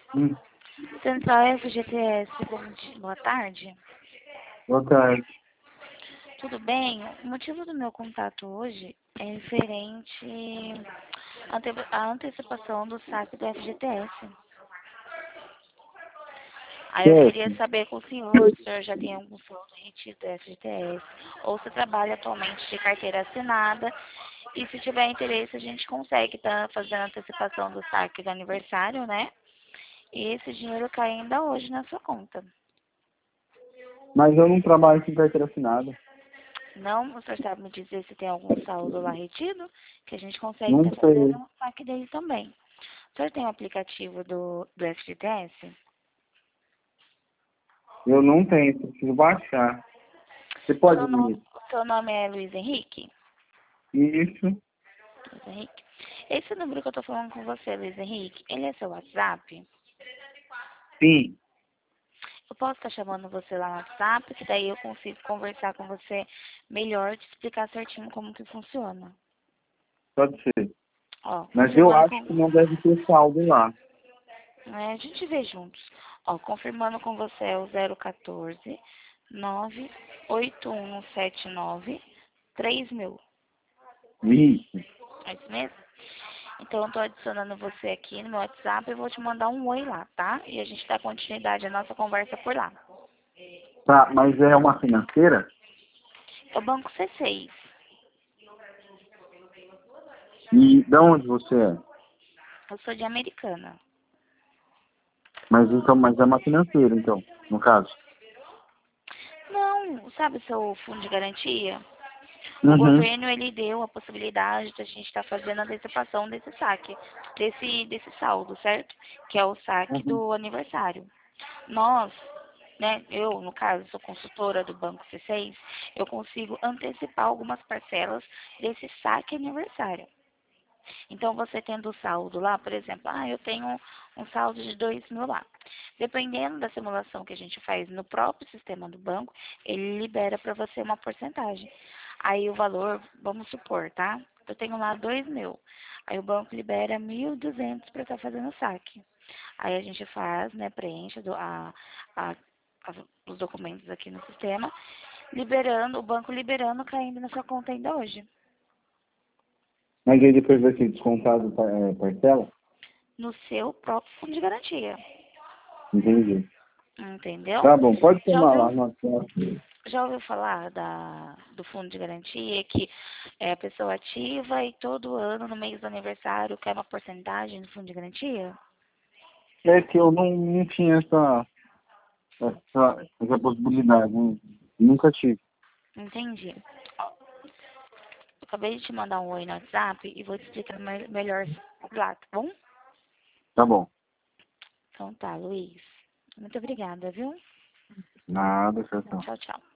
Hum, Central FGTS, boa tarde. Boa tarde. Tudo bem? O motivo do meu contato hoje é referente à antecipação do saque do FGTS. Aí eu queria Certo. saber com o senhor se o senhor já tem algum saldo retido do FGTS, ou se trabalha atualmente de carteira assinada, e se tiver interesse a gente consegue estar fazendo a antecipação do saque do aniversário, né? E esse dinheiro cai ainda hoje na sua conta. Mas eu não trabalho com carteira assinada. Não, o senhor sabe me dizer se tem algum saldo lá retido, que a gente consegue Não estar fazendo sei. o saque dele também. O senhor tem o aplicativo do FGTS? Eu não tenho, preciso baixar. Você pode me... O seu nome é Luiz Henrique? Isso. Luiz Henrique? Esse número que eu tô falando com você, Luiz Henrique, ele é seu WhatsApp? Sim. Eu posso estar chamando você lá no WhatsApp, que daí eu consigo conversar com você melhor, te explicar certinho como que funciona. Pode ser. Ó, Mas eu confirmando acho com... que não deve ter saldo lá. A gente vê juntos. Ó, confirmando com você é o 014 98179 3000. Isso. É isso mesmo? Então, eu tô adicionando você aqui no meu WhatsApp e vou te mandar um oi lá, tá? E a gente dá continuidade à nossa conversa por lá. Tá, mas é uma financeira? É o Banco C6. E de onde você é? Eu sou de Americana. Mas então, mas é uma financeira, então, no caso. Não, sabe o seu fundo de garantia? O Uhum. governo, ele deu a possibilidade de a gente estar fazendo a antecipação desse saque, desse saldo, certo? Que é o saque Uhum. do aniversário. Nós, né, eu, no caso, sou consultora do Banco C6, eu consigo antecipar algumas parcelas desse saque aniversário. Então, você tendo o saldo lá, por exemplo, eu tenho um saldo de 2.000 lá. Dependendo da simulação que a gente faz no próprio sistema do banco, ele libera para você uma porcentagem. Aí o valor, vamos supor, tá? Eu tenho lá 2.000. Aí o banco libera 1.200 para estar fazendo o saque. Aí a gente faz, né, preenche a, os documentos aqui no sistema, liberando, o banco liberando, caindo na sua conta ainda hoje. Mas aí depois vai ser descontado parcela? No seu próprio fundo de garantia. Entendi. Entendeu? Tá bom, pode Já tomar lá ouviu, no WhatsApp. já ouviu falar do fundo de garantia, que é a pessoa ativa e todo ano, no mês do aniversário, quer uma porcentagem do fundo de garantia? É que eu não tinha essa possibilidade, né? Nunca tive. Entendi. Ó, eu acabei de te mandar um oi no WhatsApp e vou te explicar melhor lá, tá bom? Tá bom. Então tá, Luiz. Muito obrigada, viu? Nada, certo. Tchau, tchau.